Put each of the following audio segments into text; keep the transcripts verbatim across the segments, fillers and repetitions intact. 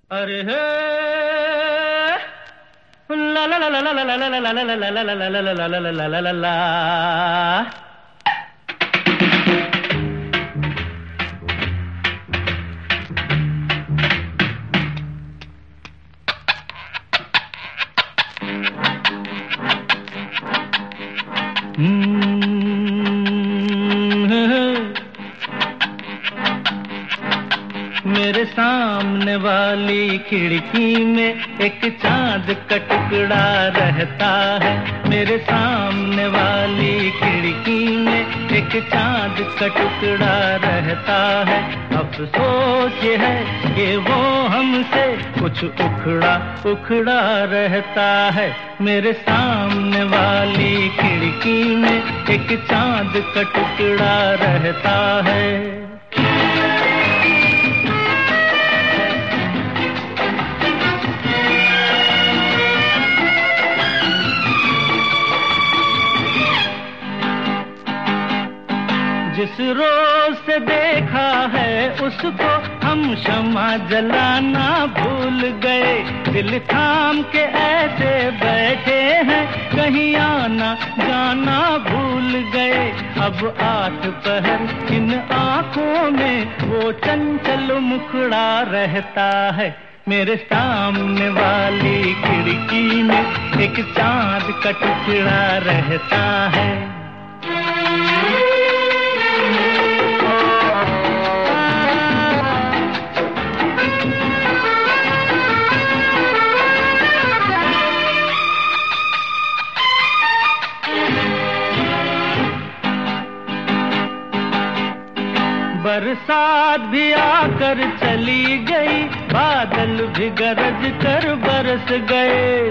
अरे हे ला ला ला ला ला ला ला ला ला ला ला ला ला ला ला ला ला। मेरे सामने वाली खिड़की में एक चांद का टुकड़ा रहता है। मेरे सामने वाली खिड़की में एक चांद का टुकड़ा रहता है। अफसोस ये है कि वो हमसे कुछ उखड़ा उखड़ा रहता है। मेरे सामने वाली खिड़की में एक चांद का टुकड़ा रहता है। जिस रोज से देखा है उसको हम शम्मा जलाना भूल गए। दिल थाम के ऐसे बैठे हैं कहीं आना जाना भूल गए। अब आठ पहर इन आँखों में वो चंचल मुखड़ा रहता है। मेरे सामने वाली खिड़की में एक चांद का टुकड़ा रहता है। बरसात भी आकर चली गई, बादल भी गरज कर बरस गए।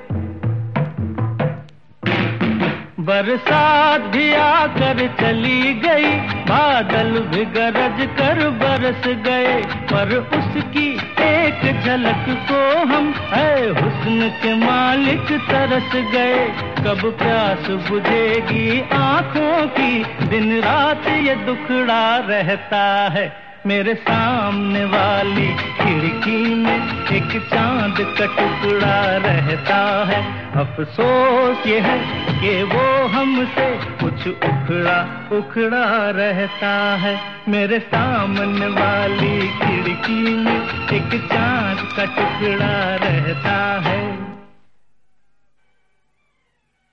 बरसात भी आकर चली गई, बादल भी गरज कर बरस गए। पर उसकी एक झलक को हम है हुस्न के मालिक तरस गए। कब प्यास बुझेगी आँखों की, दिन रात ये दुखड़ा रहता है। मेरे सामने वाली खिड़की में एक चांद का टुकड़ा रहता है। अफसोस ये है कि वो हमसे कुछ उखड़ा उखड़ा रहता है। मेरे सामने वाली खिड़की में एक चांद का टुकड़ा रहता है।